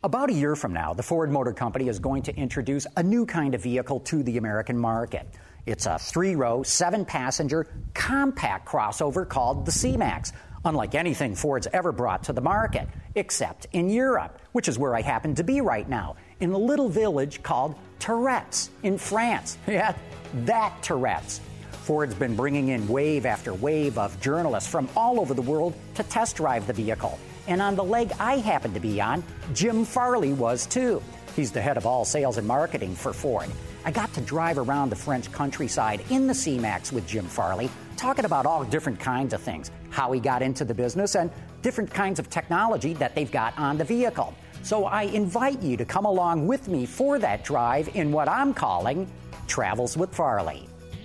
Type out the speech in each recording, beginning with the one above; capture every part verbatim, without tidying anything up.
About a year from now, the Ford Motor Company is going to introduce a new kind of vehicle to the American market. It's a three-row, seven-passenger, compact crossover called the C-Max, unlike anything Ford's ever brought to the market, except in Europe, which is where I happen to be right now, in a little village called Tourettes in France. Yeah, that Tourettes. Ford's been bringing in wave after wave of journalists from all over the world to test drive the vehicle. And on the leg I happen to be on, Jim Farley was too. He's the head of all sales and marketing for Ford. I got to drive around the French countryside in the C-Max with Jim Farley, talking about all different kinds of things, how he got into the business, and different kinds of technology that they've got on the vehicle. So I invite you to come along with me for that drive in what I'm calling Travels with Farley.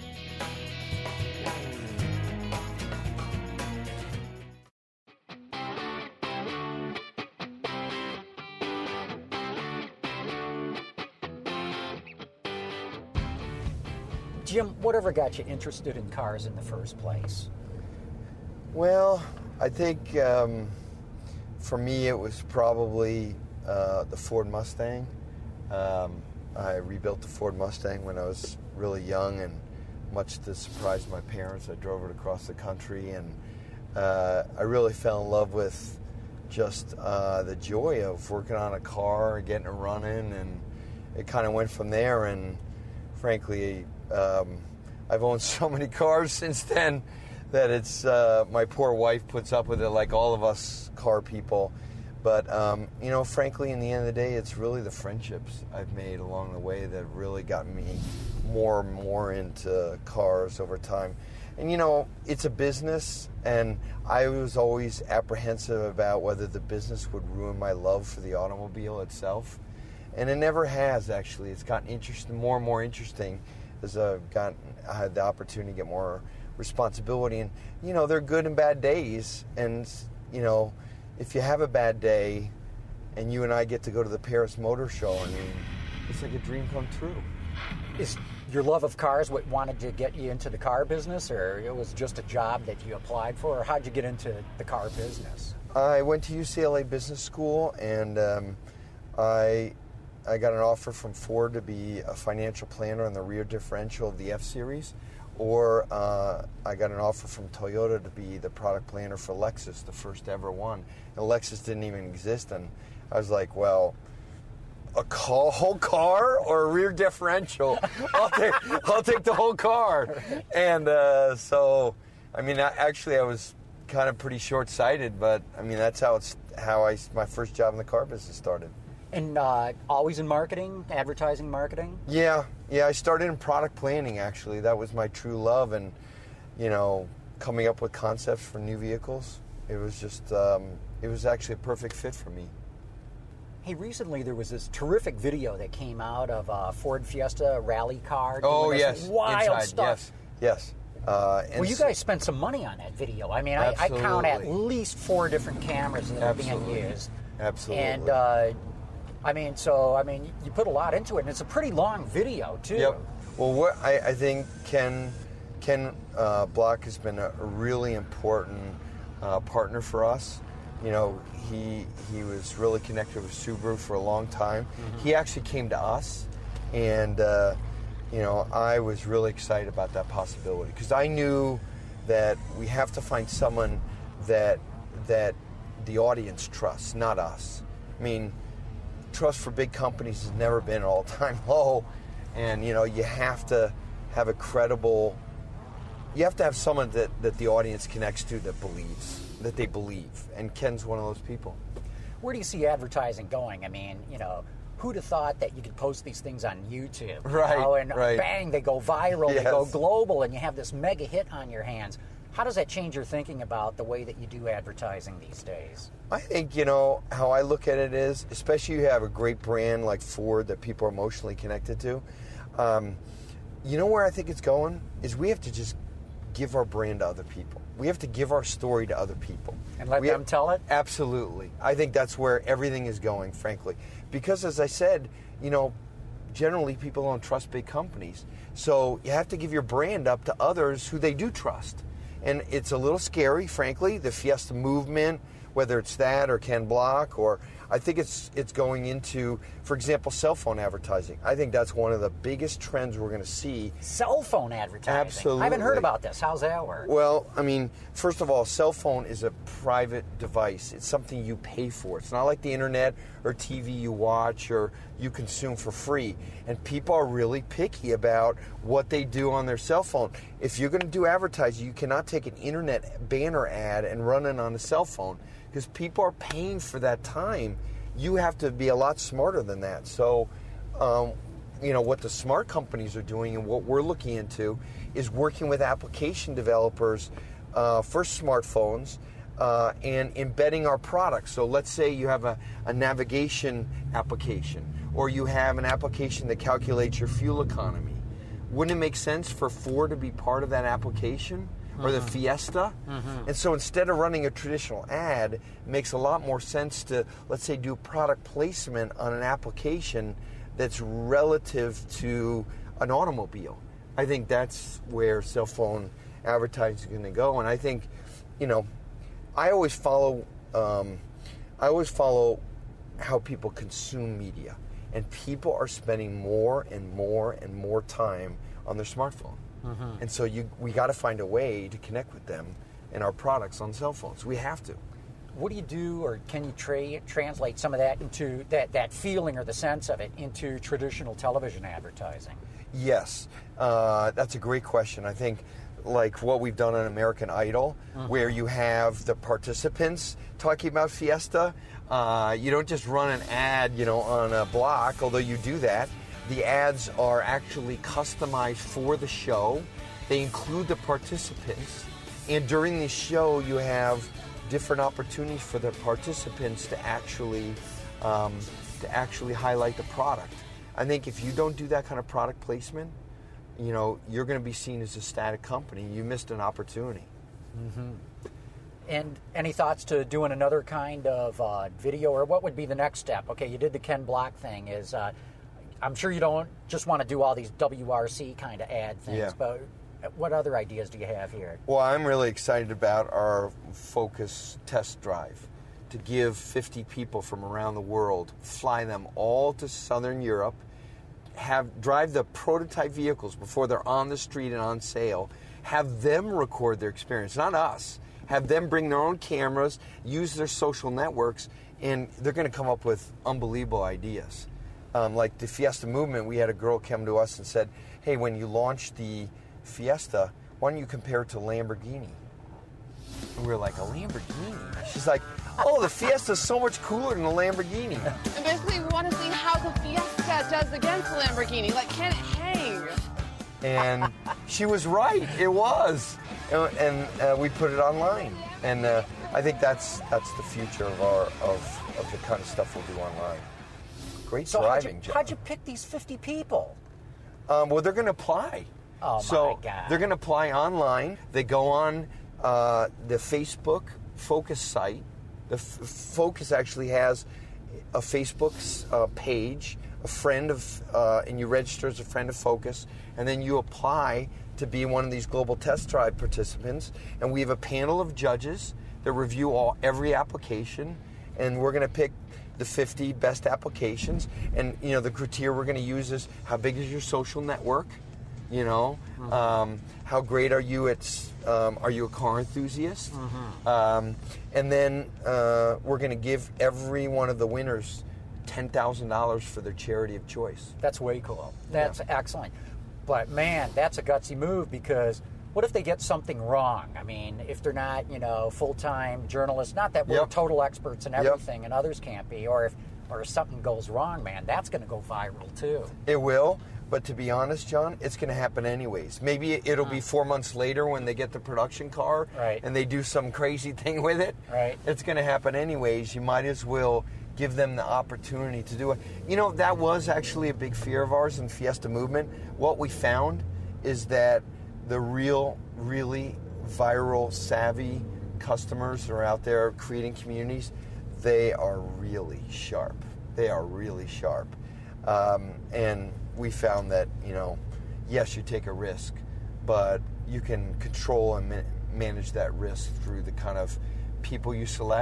Jim, whatever got you interested in cars in the first place? Well, I think um, for me it was probably uh, the Ford Mustang. Um, I rebuilt the Ford Mustang when I was really young, and much to the surprise of my parents, I drove it across the country, and uh, I really fell in love with just uh, the joy of working on a car, getting it running, and it kind of went from there. And frankly, Um, I've owned so many cars since then that it's uh, my poor wife puts up with it, like all of us car people. But um, you know, frankly, in the end of the day, it's really the friendships I've made along the way that really got me more and more into cars over time. And you know, it's a business, and I was always apprehensive about whether the business would ruin my love for the automobile itself, and it never has. Actually, it's gotten interesting, more and more interesting, as I've gotten, I had the opportunity to get more responsibility. And, you know, there are good and bad days. And, you know, if you have a bad day and you and I get to go to the Paris Motor Show, I mean, it's like a dream come true. Is your love of cars what wanted to get you into the car business, or it was just a job that you applied for, or how'd you get into the car business? I went to U C L A Business School, and um, I... I got an offer from Ford to be a financial planner on the rear differential of the F-Series, or uh, I got an offer from Toyota to be the product planner for Lexus, the first ever one. And Lexus didn't even exist, and I was like, well, a car, whole car or a rear differential? I'll take, I'll take the whole car. And uh, so, I mean, I, actually I was kind of pretty short-sighted, but I mean, that's how it's how I my first job in the car business started. And uh, always in marketing, advertising marketing? Yeah, yeah. I started in product planning, actually. That was my true love. And, you know, coming up with concepts for new vehicles, it was just, um, it was actually a perfect fit for me. Hey, recently there was this terrific video that came out of a Ford Fiesta rally car. Oh, yes. Wild Inside, stuff. Yes, yes. Uh, well, you guys spent some money on that video. I mean, I, I count at least four different cameras that Absolutely. are being used. Absolutely. And, uh, I mean, so, I mean, you put a lot into it, and it's a pretty long video, too. Yep. Well, what I, I think Ken Ken uh, Block has been a, a really important uh, partner for us. You know, he he was really connected with Subaru for a long time. Mm-hmm. He actually came to us, and, uh, you know, I was really excited about that possibility, because I knew that we have to find someone that that the audience trusts, not us. I mean, trust for big companies has never been an all-time low, and you know, you have to have a credible, you have to have someone that, that the audience connects to, that believes, that they believe, and Ken's one of those people. Where do you see advertising going? I mean, you know, who'd have thought that you could post these things on YouTube? Right, you know, and right. bang, they go viral, Yes. they go global, and you have this mega hit on your hands. How does that change your thinking about the way that you do advertising these days? I think, you know, how I look at it is, especially you have a great brand like Ford that people are emotionally connected to, um, you know where I think it's going? Is we have to just give our brand to other people. We have to give our story to other people. And let we them have, tell it? Absolutely. I think that's where everything is going, frankly. Because as I said, you know, generally people don't trust big companies. So you have to give your brand up to others who they do trust. And it's a little scary, frankly, the Fiesta movement, whether it's that or Ken Block, or I think it's it's going into, for example, cell phone advertising. I think that's one of the biggest trends we're going to see. Cell phone advertising? Absolutely. I haven't heard about this. How's that work? Well, I mean, first of all, a cell phone is a private device. It's something you pay for. It's not like the internet or T V you watch or you consume for free. And people are really picky about what they do on their cell phone. If you're going to do advertising, you cannot take an internet banner ad and run it on a cell phone because people are paying for that time. You have to be a lot smarter than that. So, um, you know, what the smart companies are doing and what we're looking into is working with application developers uh, for smartphones uh, and embedding our products. So let's say you have a, a navigation application or you have an application that calculates your fuel economy. Wouldn't it make sense for Ford to be part of that application? Or the Fiesta? Mm-hmm. And so instead of running a traditional ad, it makes a lot more sense to, let's say, do product placement on an application that's relative to an automobile. I think that's where cell phone advertising is going to go. And I think, you know, I always follow, um, I always follow how people consume media. And people are spending more and more and more time on their smartphone. Mm-hmm. And so you, we got to find a way to connect with them and our products on cell phones. We have to. What do you do, or can you tra- translate some of that into that, that feeling or the sense of it into traditional television advertising? Yes, uh, that's a great question. I think like what we've done on American Idol, mm-hmm. where you have the participants talking about Fiesta. Uh, you don't just run an ad, you know, on a block, although you do that. The ads are actually customized for the show. They include the participants. And during the show, you have different opportunities for the participants to actually um, to actually highlight the product. I think if you don't do that kind of product placement, you know, you're going to be seen as a static company. You missed an opportunity. Mm-hmm. And any thoughts to doing another kind of uh, video, or what would be the next step? Okay, you did the Ken Block thing. Is uh, I'm sure you don't just want to do all these W R C kind of ad things, yeah. but what other ideas do you have here? Well, I'm really excited about our Focus test drive to give fifty people from around the world, fly them all to Southern Europe, have drive the prototype vehicles before they're on the street and on sale, have them record their experience, not us. Have them bring their own cameras, use their social networks, and they're going to come up with unbelievable ideas. Um, like the Fiesta movement, we had a girl come to us and said, hey, when you launch the Fiesta, why don't you compare it to Lamborghini? And we were like, a Lamborghini? She's like, oh, the Fiesta's so much cooler than the Lamborghini. And basically, we want to see how the Fiesta does against the Lamborghini. Like, can it hang? And she was right. It was. And, and uh, we put it online. And uh, I think that's that's the future of our of, of the kind of stuff we'll do online. Great so driving, how'd you, John. how'd you pick these fifty people? Um, well, they're going to apply. Oh, so my God. They're going to apply online. They go on uh, the Facebook Focus site. The F- Focus actually has a Facebook uh, page, a friend of, uh, and you register as a friend of Focus, and then you apply to be one of these global test drive participants. And we have a panel of judges that review all every application, and we're going to pick the fifty best applications. And you know, the criteria we're going to use is how big is your social network, you know, mm-hmm. um, how great are you at, um, are you a car enthusiast? Mm-hmm. Um, and then uh, we're going to give every one of the winners ten thousand dollars for their charity of choice. That's way cool. That's yeah. excellent. But man, that's a gutsy move, because what if they get something wrong? I mean, if they're not, you know, full-time journalists, not that we're yep. total experts in everything, yep. and others can't be, or if or if something goes wrong, man, that's going to go viral too. It will, but to be honest, John, it's going to happen anyways. Maybe it'll be four months later when they get the production car right. and they do some crazy thing with it. Right. It's going to happen anyways. You might as well give them the opportunity to do it. You know, that was actually a big fear of ours in Fiesta movement. What we found is that the real, really viral, savvy customers that are out there creating communities, they are really sharp. They are really sharp. Um, and we found that, you know, yes, you take a risk, but you can control and ma- manage that risk through the kind of people you select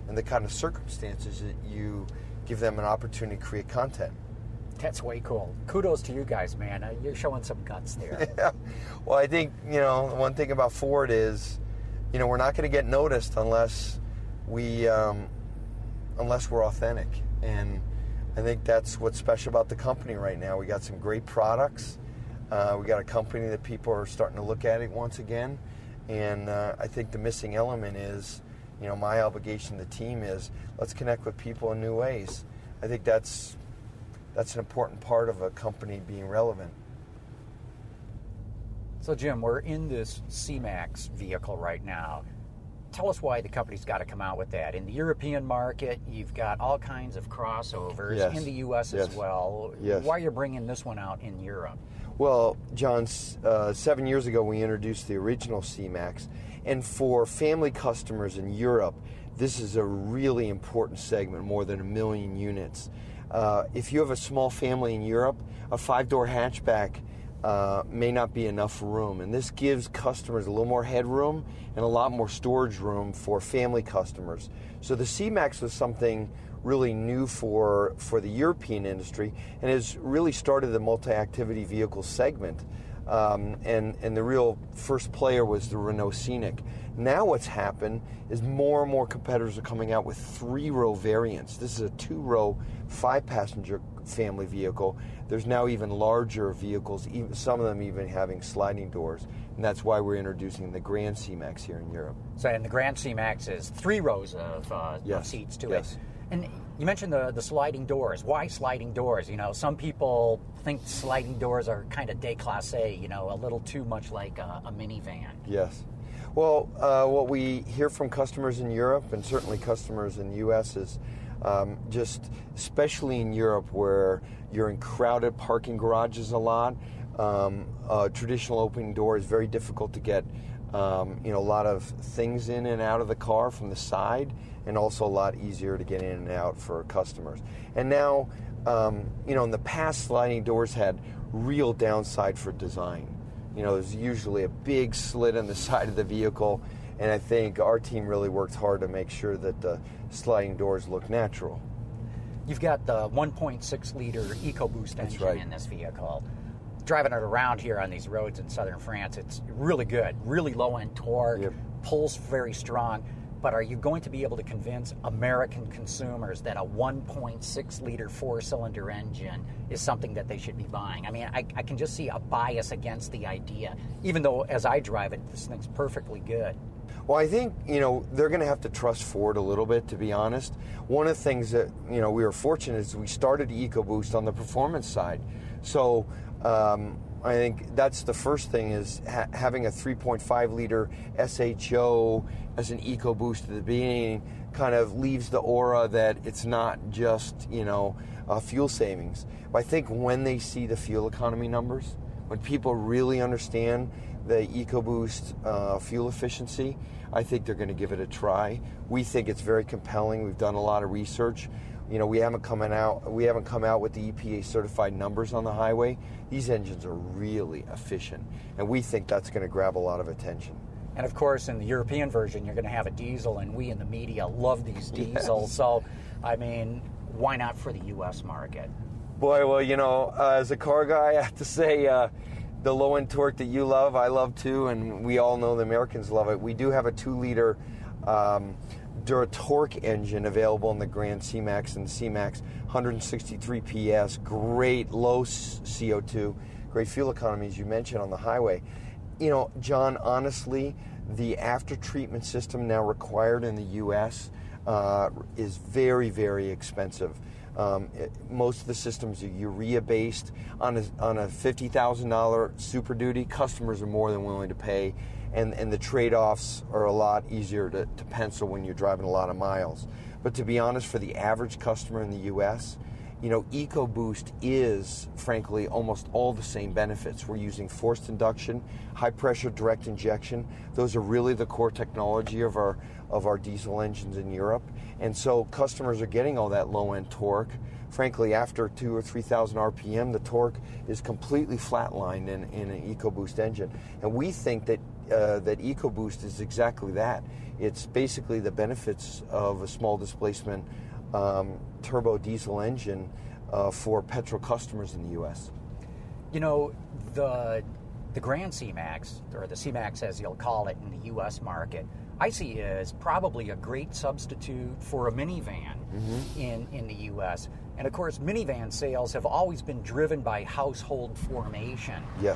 and the kind of circumstances that you give them an opportunity to create content. That's way cool. Kudos to you guys, man. Uh, you're showing some guts there. Yeah. Well, I think, you know, one thing about Ford is, you know, we're not going to get noticed unless we, um, unless we're authentic. And I think that's what's special about the company right now. We got some great products. Uh, we got a company that people are starting to look at it once again. And uh, I think the missing element is, you know, my obligation to the team is let's connect with people in new ways. I think that's that's an important part of a company being relevant. So, Jim, we're in this C-Max vehicle right now. Tell us why the company's got to come out with that. In the European market, you've got all kinds of crossovers. Yes. In the U S Yes. as well. Yes. Why are you bringing this one out in Europe? Well, John, uh, seven years ago we introduced the original C-Max, and for family customers in Europe, this is a really important segment, more than a million units. Uh, if you have a small family in Europe, a five-door hatchback uh, may not be enough room, and this gives customers a little more headroom and a lot more storage room for family customers. So the C-Max was something really new for for the European industry, and has really started the multi-activity vehicle segment. Um, and and the real first player was the Renault Scenic. Now what's happened is more and more competitors are coming out with three-row variants. This is a two-row, five-passenger family vehicle. There's now even larger vehicles, even some of them even having sliding doors, and that's why we're introducing the Grand C-Max here in Europe. So, and the Grand C-Max is three rows of, uh, Yes. of seats to Yes. it. And you mentioned the, the sliding doors. Why sliding doors? You know, some people think sliding doors are kind of déclassé, you know, a little too much like a, a minivan. Yes. Well, uh, what we hear from customers in Europe, and certainly customers in the U S, is um, just, especially in Europe where you're in crowded parking garages a lot, um, a traditional opening door is very difficult to get, um, you know, a lot of things in and out of the car from the side, and also a lot easier to get in and out for customers. And now, um, you know, in the past, sliding doors had real downside for design. You know, there's usually a big slit in the side of the vehicle, and I think our team really worked hard to make sure that the sliding doors look natural. You've got the one point six liter EcoBoost That's engine right. in this vehicle. Driving it around here on these roads in southern France, it's really good, really low-end torque, Yep. pulls very strong. But are you going to be able to convince American consumers that a one point six liter four-cylinder engine is something that they should be buying? I mean, I, I can just see a bias against the idea, even though as I drive it, this thing's perfectly good. Well, I think, you know, they're going to have to trust Ford a little bit, to be honest. One of the things that, you know, we were fortunate is we started EcoBoost on the performance side. So um, I think that's the first thing, is ha- having a three point five liter S H O as an EcoBoost at the beginning kind of leaves the aura that it's not just, you know, uh, fuel savings. But I think when they see the fuel economy numbers, when people really understand the EcoBoost uh, fuel efficiency, I think they're going to give it a try. We think it's very compelling. We've done a lot of research. You know, we haven't come out we haven't come out with the E P A certified numbers on the highway. These engines are really efficient, and we think that's going to grab a lot of attention. And of course, in the European version, you're going to have a diesel, and we in the media love these diesels. Yes. So, I mean, why not for the U S market? Boy, well, you know, uh, as a car guy, I have to say, uh, the low-end torque that you love, I love too, and we all know the Americans love it. We do have a two-liter um, Duratorque engine available in the Grand C-Max and the C-Max, one hundred sixty-three P S, great low C O two, great fuel economy, as you mentioned, on the highway. You know, John, honestly, the after-treatment system now required in the U S uh, is very, very expensive. Um, it, most of the systems are urea-based. On a, on a fifty thousand dollars Super Duty, customers are more than willing to pay, and, and the trade-offs are a lot easier to, to pencil when you're driving a lot of miles. But to be honest, for the average customer in the U S, you know, EcoBoost is, frankly, almost all the same benefits. We're using forced induction, high-pressure direct injection. Those are really the core technology of our of our diesel engines in Europe. And so customers are getting all that low-end torque. Frankly, after two or three thousand R P M, the torque is completely flatlined in, in an EcoBoost engine. And we think that uh, that EcoBoost is exactly that. It's basically the benefits of a small displacement um, turbo diesel engine uh, for petrol customers in the U S. You know, the the Grand C-Max, or the C-Max as you'll call it in the U S market, I see as probably a great substitute for a minivan mm-hmm. in, in the U S. And of course, minivan sales have always been driven by household formation. Yes.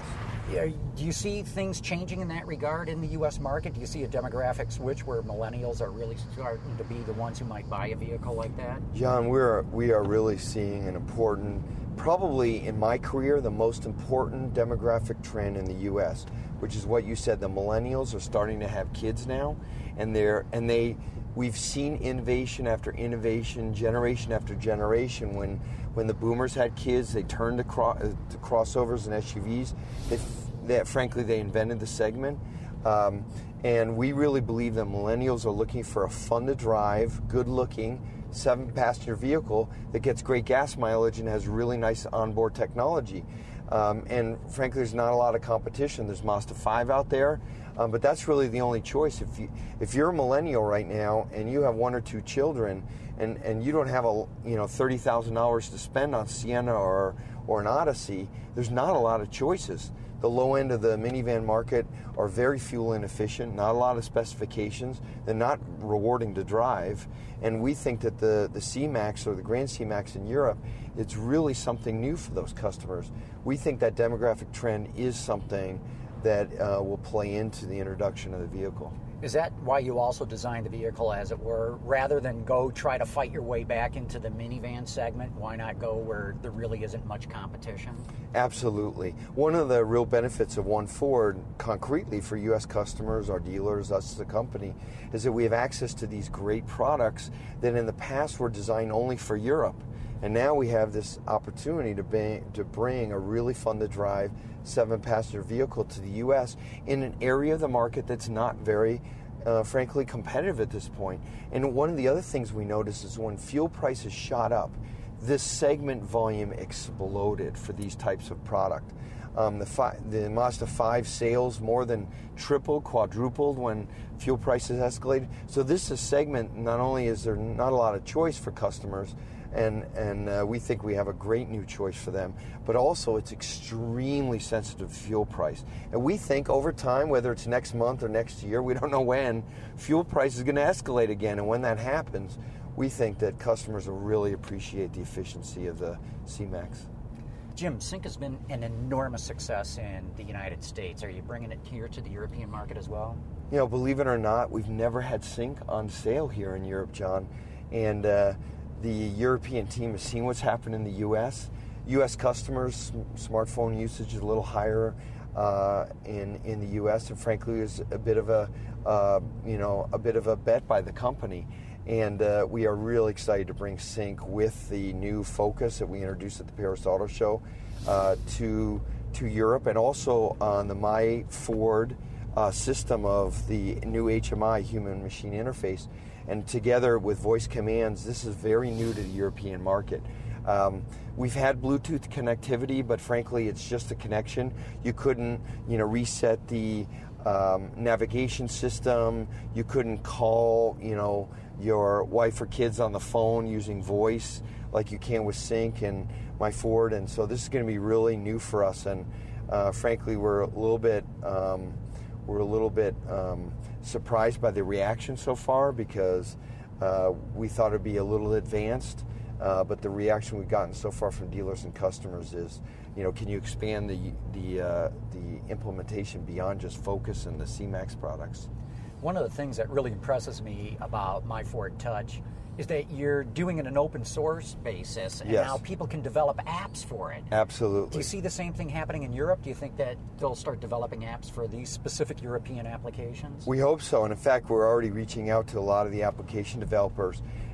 Do you see things changing in that regard in the U S market? Do you see a demographic switch where millennials are really starting to be the ones who might buy a vehicle like that? John, we're, we are really seeing an important, probably in my career, the most important demographic trend in the U S, which is what you said. The millennials are starting to have kids now, and they're and they we've seen innovation after innovation, generation after generation. When when the boomers had kids, they turned to, cro- to crossovers and S U Vs. They, they, frankly, they invented the segment. Um, and we really believe that millennials are looking for a fun-to-drive, good-looking, seven-passenger vehicle that gets great gas mileage and has really nice onboard technology. Um, and frankly, there's not a lot of competition. There's Mazda five out there, um, but that's really the only choice. If you if you're a millennial right now and you have one or two children, and, and you don't have a you know thirty thousand dollars to spend on Sienna or or an Odyssey, there's not a lot of choices. The low end of the minivan market are very fuel inefficient, not a lot of specifications. They're not rewarding to drive. And we think that the, the C-Max or the Grand C-Max in Europe, it's really something new for those customers. We think that demographic trend is something that uh, will play into the introduction of the vehicle. Is that why you also designed the vehicle, as it were, rather than go try to fight your way back into the minivan segment? Why not go where there really isn't much competition? Absolutely. One of the real benefits of One Ford, concretely for U S customers, our dealers, us as a company, is that we have access to these great products that in the past were designed only for Europe. And now we have this opportunity to, be, to bring a really fun-to-drive seven-passenger vehicle to the U S in an area of the market that's not very, uh, frankly, competitive at this point. And one of the other things we noticed is when fuel prices shot up, this segment volume exploded for these types of product. Um, the, fi- the Mazda five sales more than tripled, quadrupled when fuel prices escalated. So this is a segment, not only is there not a lot of choice for customers, and, and uh, we think we have a great new choice for them, but also it's extremely sensitive to fuel price. And we think over time, whether it's next month or next year, we don't know when, fuel price is going to escalate again. And when that happens, we think that customers will really appreciate the efficiency of the C-Max. Jim, Sync has been an enormous success in the United States. Are you bringing it here to the European market as well? You know, believe it or not, we've never had Sync on sale here in Europe, John. And uh, the European team has seen what's happened in the U S. U S customers, smartphone usage is a little higher uh, in in the U S, and frankly, is a bit of a uh, you know a bit of a bet by the company. And uh, we are really excited to bring Sync with the new Focus that we introduced at the Paris Auto Show uh, to to Europe, and also on the My Ford uh, system of the new H M I, human machine interface. And together with voice commands, this is very new to the European market. Um, we've had Bluetooth connectivity, but frankly, it's just a connection. You couldn't, you know, reset the um, navigation system. You couldn't call, you know, your wife or kids on the phone using voice like you can with Sync and My Ford. And so this is going to be really new for us. And uh, frankly, we're a little bit, um, we're a little bit um, surprised by the reaction so far, because uh, we thought it'd be a little advanced. Uh, but the reaction we've gotten so far from dealers and customers is, you know, can you expand the the uh, the implementation beyond just Focus and the C-Max products? One of the things that really impresses me about My Ford Touch is that you're doing it in an open source basis, and yes. now people can develop apps for it. Absolutely. Do you see the same thing happening in Europe? Do you think that they'll start developing apps for these specific European applications? We hope so, and in fact, we're already reaching out to a lot of the application developers.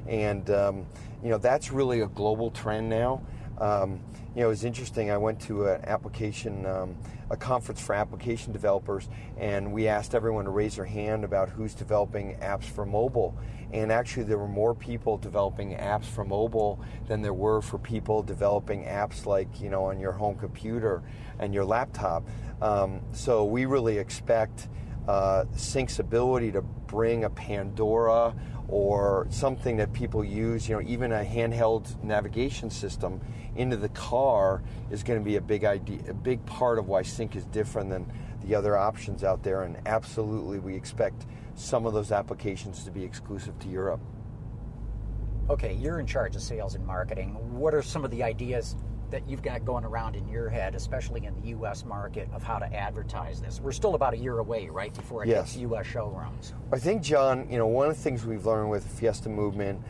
And, um, you know, that's really a global trend now. Um, you know, it was interesting. I went to an application, um, a conference for application developers, and we asked everyone to raise their hand about who's developing apps for mobile. And actually, there were more people developing apps for mobile than there were for people developing apps like, you know, on your home computer and your laptop. Um, so we really expect uh, Sync's ability to bring a Pandora or something that people use, you know, even a handheld navigation system into the car is going to be a big idea, a big part of why Sync is different than the other options out there. And absolutely, we expect some of those applications to be exclusive to Europe. Okay, you're in charge of sales and marketing. What are some of the ideas that you've got going around in your head, especially in the U S market, of how to advertise this? We're still about a year away, right, before it yes. hits U S showrooms. I think, John, you know, one of the things we've learned with the Fiesta movement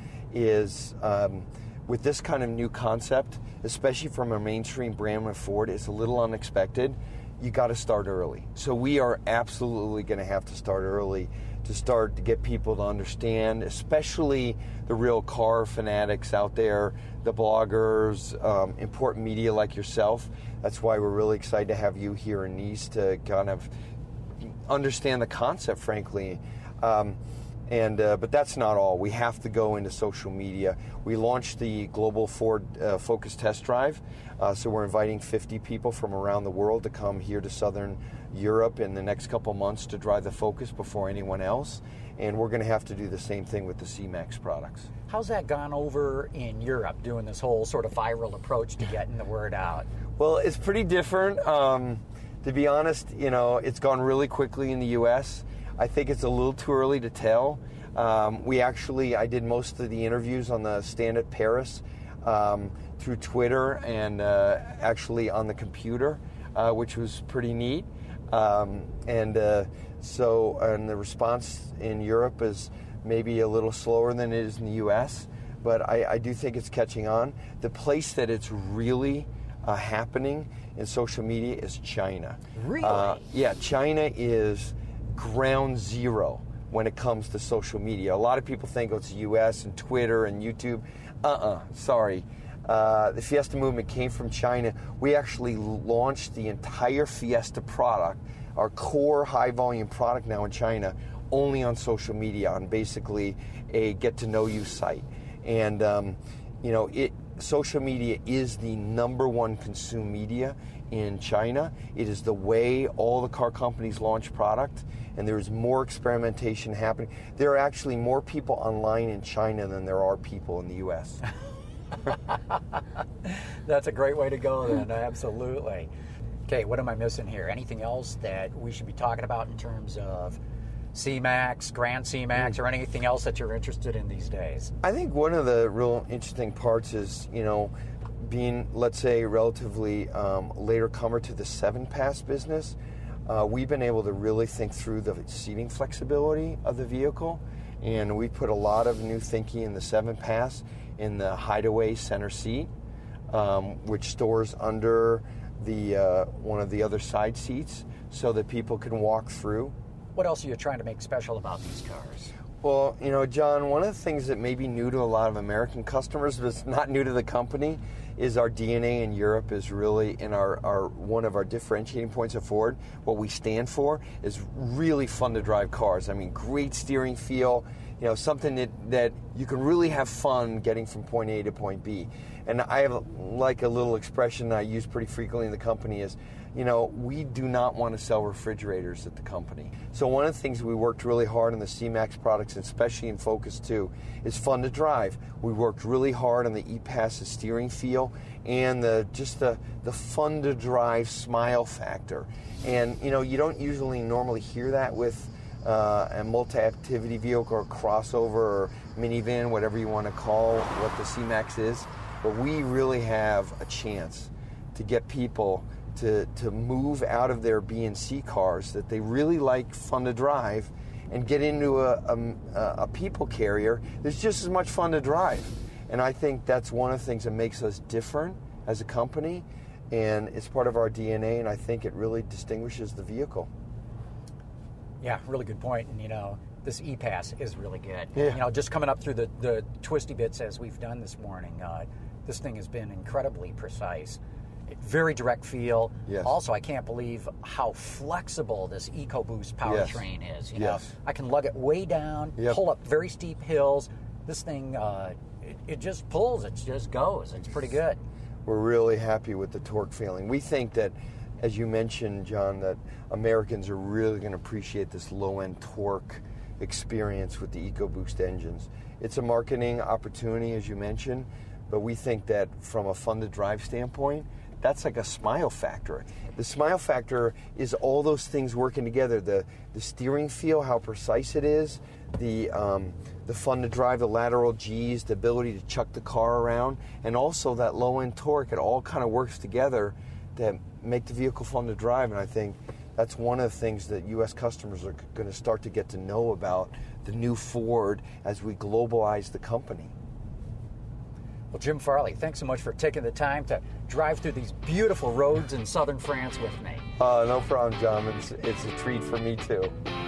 is um, with this kind of new concept, especially from a mainstream brand like Ford, it's a little unexpected. You got to start early. So we are absolutely going to have to start early to start to get people to understand, especially the real car fanatics out there, the bloggers, um, important media like yourself. That's why we're really excited to have you here in Nice to kind of understand the concept, frankly. Um, and uh, but that's not all. We have to go into social media. We launched the Global Ford uh, Focus Test Drive, uh, so we're inviting fifty people from around the world to come here to Southern Europe in the next couple months to drive the Focus before anyone else. And we're going to have to do the same thing with the C-Max products. How's that gone over in Europe, doing this whole sort of viral approach to getting the word out? Well, it's pretty different. Um, to be honest, you know, it's gone really quickly in the U S. I think it's a little too early to tell. Um, we actually, I did most of the interviews on the stand at Paris um, through Twitter and uh, actually on the computer, uh, which was pretty neat. Um, and uh, so, and the response in Europe is maybe a little slower than it is in the U S, but I, I do think it's catching on. The place that it's really uh, happening in social media is China. Really? Uh, yeah, China is ground zero when it comes to social media. A lot of people think oh, it's the U S and Twitter and YouTube. Uh-uh, sorry. Uh, the Fiesta movement came from China. We actually launched the entire Fiesta product, our core high-volume product now in China, only on social media, on basically a get-to-know-you site. And, um, you know, it social media is the number one consumed media in China. It is the way all the car companies launch product, and there is more experimentation happening. There are actually more people online in China than there are people in the U S That's a great way to go then, absolutely. Okay, what am I missing here? Anything else that we should be talking about in terms of C-Max, Grand C-Max, or anything else that you're interested in these days? I think one of the real interesting parts is, you know, being, let's say, relatively um, later comer to the seven pass business, uh, we've been able to really think through the seating flexibility of the vehicle, and we put a lot of new thinking in the seven pass in the hideaway center seat, um, which stores under the uh, one of the other side seats so that people can walk through. What else are you trying to make special about these cars? Well, you know, John, one of the things that may be new to a lot of American customers, but it's not new to the company, is our D N A in Europe is really in our, our one of our differentiating points of Ford. What we stand for is really fun to drive cars. I mean, great steering feel, you know, something that, that you can really have fun getting from point A to point B. And I have like a little expression I use pretty frequently in the company is, you know, we do not want to sell refrigerators at the company. So one of the things we worked really hard on the C-Max products, especially in Focus two, is fun to drive. We worked really hard on the E-Pass steering feel and the just the, the fun to drive smile factor. And, you know, you don't usually normally hear that with uh, a multi-activity vehicle or crossover or minivan, whatever you want to call what the C-Max is. But we really have a chance to get people to, to move out of their B and C cars that they really like fun to drive and get into a, a, a people carrier that's just as much fun to drive. And I think that's one of the things that makes us different as a company, and it's part of our D N A, and I think it really distinguishes the vehicle. Yeah, really good point. And, you know, this E-Pass is really good. Yeah. You know, just coming up through the, the twisty bits as we've done this morning, uh, this thing has been incredibly precise. Very direct feel. Yes. Also, I can't believe how flexible this EcoBoost powertrain yes. is. You know, yes. I can lug it way down, yep. pull up very steep hills. This thing, uh, it, it just pulls. It just goes. It's pretty good. We're really happy with the torque feeling. We think that, as you mentioned, John, that Americans are really going to appreciate this low-end torque experience with the EcoBoost engines. It's a marketing opportunity, as you mentioned, but we think that from a fun-to-drive standpoint, that's like a smile factor. The smile factor is all those things working together. The the steering feel, how precise it is, the um, the fun to drive, the lateral G's, the ability to chuck the car around, and also that low-end torque. It all kind of works together to make the vehicle fun to drive. And I think that's one of the things that U S customers are going to start to get to know about the new Ford as we globalize the company. Well, Jim Farley, thanks so much for taking the time to drive through these beautiful roads in southern France with me. Uh, no problem, John. It's, it's a treat for me, too.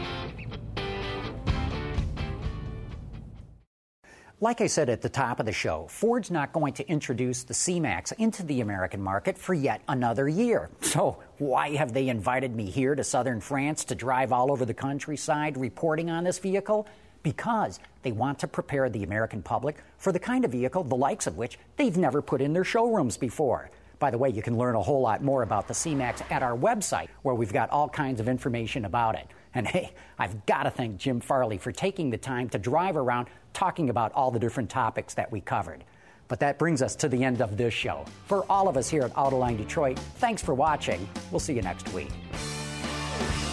Like I said at the top of the show, Ford's not going to introduce the C-Max into the American market for yet another year. So why have they invited me here to southern France to drive all over the countryside reporting on this vehicle? Because they want to prepare the American public for the kind of vehicle, the likes of which they've never put in their showrooms before. By the way, you can learn a whole lot more about the C-Max at our website, where we've got all kinds of information about it. And hey, I've got to thank Jim Farley for taking the time to drive around talking about all the different topics that we covered. But that brings us to the end of this show. For all of us here at Autoline Detroit, thanks for watching. We'll see you next week.